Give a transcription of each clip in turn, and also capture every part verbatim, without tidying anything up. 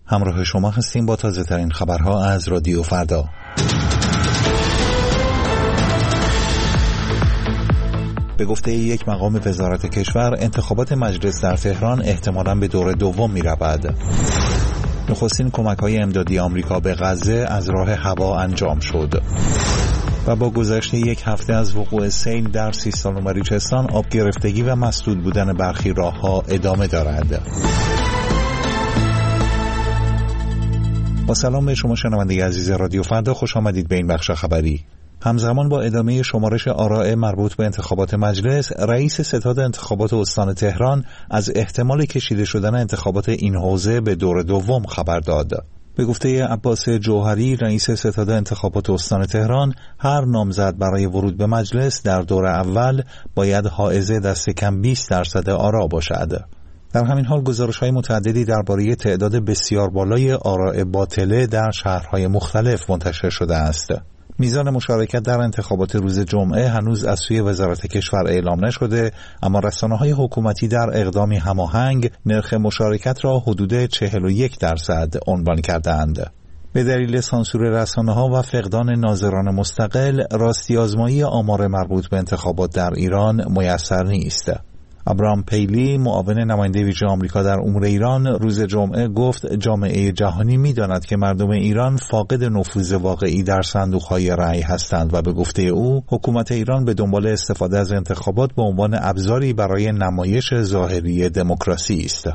همراه شما هستیم با تازه ترین خبرها از رادیو فردا. به گفته یک مقام وزارت کشور، انتخابات مجلس در تهران احتمالاً به دور دوم می رود. نخستین کمک‌های امدادی آمریکا به غزه از راه هوا انجام شد. و با گذشت یک هفته از وقوع سیل در سیستان و بلوچستان، آب گرفتگی و مسدود بودن برخی راه‌ها ادامه دارد. با سلام به شما شنونده عزیز رادیو فردا، خوش آمدید به این بخش خبری. همزمان با ادامه شمارش آراء مربوط به انتخابات مجلس، رئیس ستاد انتخابات استان تهران از احتمال کشیده شدن انتخابات این حوزه به دور دوم خبر داد. به گفته عباس جوهری، رئیس ستاد انتخابات استان تهران، هر نامزد برای ورود به مجلس در دور اول باید حائز دست کم بیست درصد آرا باشد. در همین حال گزارش‌های متعددی درباره تعداد بسیار بالای آراء باطله در شهرهای مختلف منتشر شده است. میزان مشارکت در انتخابات روز جمعه هنوز از سوی وزارت کشور اعلام نشده، اما رسانه‌های حکومتی در اقدامی هماهنگ نرخ مشارکت را حدود چهل و یک درصد عنوان کردند. به دلیل سانسور رسانه‌ها و فقدان ناظران مستقل، راستی آزمایی آمار مربوط به انتخابات در ایران میسر نیست. ابراهام پیلی، معاون نماینده ویژه آمریکا در امور ایران، روز جمعه گفت جامعه جهانی می‌داند که مردم ایران فاقد نفوذ واقعی در صندوق‌های رأی هستند و به گفته او، حکومت ایران به دنبال استفاده از انتخابات به عنوان ابزاری برای نمایش ظاهری دموکراسی است.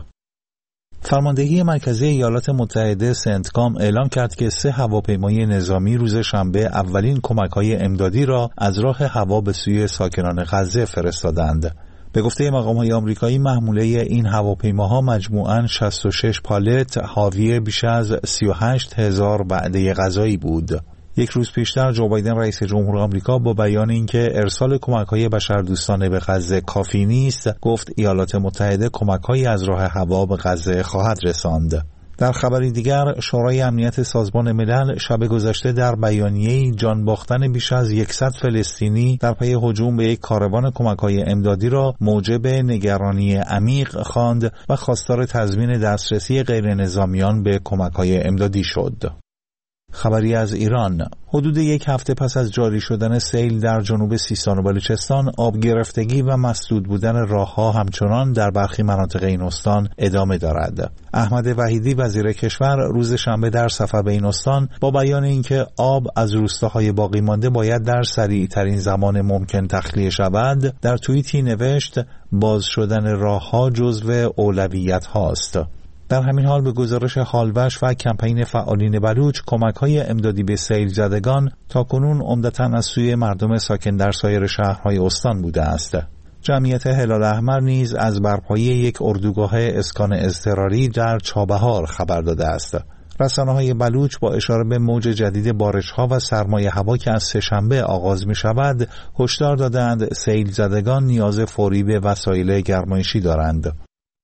فرماندهی مرکزی ایالات متحده سنتکام اعلام کرد که سه هواپیمای نظامی روز شنبه اولین کمک‌های امدادی را از راه هوا به سوی ساکنان غزه فرستادند. به گفته مقام‌های آمریکایی، محموله این هواپیماها مجموعاً شصت و شش پالت حاوی بیش از سی و هشت هزار وعده غذایی بود. یک روز پیشتر جو بایدن رئیس جمهور آمریکا با بیان اینکه ارسال کمک‌های بشردوستانه به غزه کافی نیست، گفت ایالات متحده کمک‌هایی از راه هوا به غزه خواهد رساند. در خبری دیگر، شورای امنیت سازمان ملل شب گذشته در بیانیه‌ای جان باختن بیش از صد فلسطینی در پی هجوم به یک کاروان کمک‌های امدادی را موجب نگرانی عمیق خواند و خواستار تضمین دسترسی غیرنظامیان به کمک‌های امدادی شد. خبری از ایران: حدود یک هفته پس از جاری شدن سیل در جنوب سیستان و بلوچستان، آب گرفتگی و مسدود بودن راه‌ها همچنان در برخی مناطق این استان ادامه دارد. احمد وحیدی وزیر کشور روز شنبه در سفر به این استان با بیان اینکه آب از روستاهای باقی مانده باید در سریع‌ترین زمان ممکن تخلیه شود، در توییتی نوشت باز شدن راه‌ها جزو اولویت هاست. در همین حال به گزارش هالوش و کمپین فعالین بلوچ، کمک‌های امدادی به سیل زدگان تاکنون عمدتاً از سوی مردم ساکن در سایر شهرهای استان بوده است. جمعیت هلال احمر نیز از برپایی یک اردوگاه اسکان اضطراری در چابهار خبر داده است. رسانه‌های بلوچ با اشاره به موج جدید بارش‌ها و سرمای هوا که از سه‌شنبه آغاز می‌شود، هشدار دادند سیل زدگان نیاز فوری به وسایل گرمایشی دارند.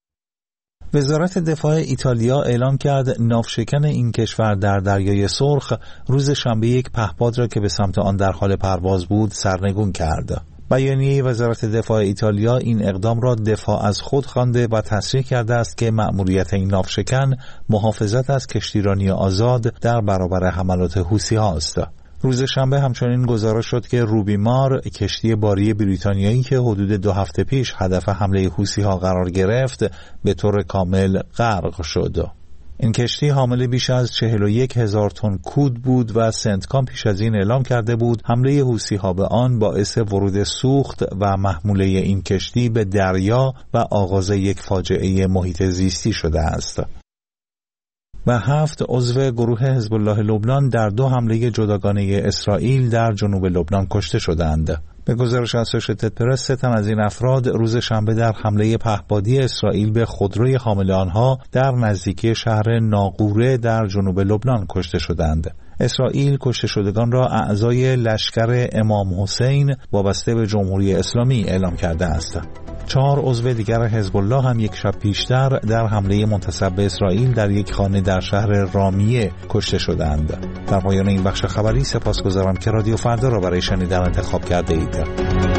وزارت دفاع ایتالیا اعلام کرد ناوشکن این کشور در دریای سرخ روز شنبه یک پهپاد را که به سمت آن در حال پرواز بود سرنگون کرد. بیانیه وزارت دفاع ایتالیا این اقدام را دفاع از خود خوانده و تصریح کرده است که مأموریت این ناوشکن محافظت از کشتیرانی آزاد در برابر حملات حوثی‌ها است. روز شنبه همچنین گزارش شد که روبی مار، کشتی باری بریتانیایی که حدود دو هفته پیش هدف حمله حوثی‌ها قرار گرفت، به طور کامل غرق شد. این کشتی حامل بیش از چهل و یک هزار تن کود بود و سنتکام پیش از این اعلام کرده بود حمله حوثی‌ها به آن باعث ورود سوخت و محموله این کشتی به دریا و آغاز یک فاجعه محیط زیستی شده است. و هفت عضو گروه حزب الله لبنان در دو حمله جداگانه اسرائیل در جنوب لبنان کشته شدند. به گزارش اسوشیتد پرس، سه تن از این افراد روز شنبه در حمله پهپادی اسرائیل به خودروی حامل آنها در نزدیکی شهر ناقوره در جنوب لبنان کشته شدند. اسرائیل کشته شدگان را اعضای لشکر امام حسین وابسته به جمهوری اسلامی اعلام کرده است. چهار عضو دیگر حزب الله هم یک شب پیشتر در حمله منتسب به اسرائیل در یک خانه در شهر رامیه کشته شدند. در پایان این بخش خبری سپاسگزارم که رادیو فردا را برای شنیدن انتخاب کرده اید.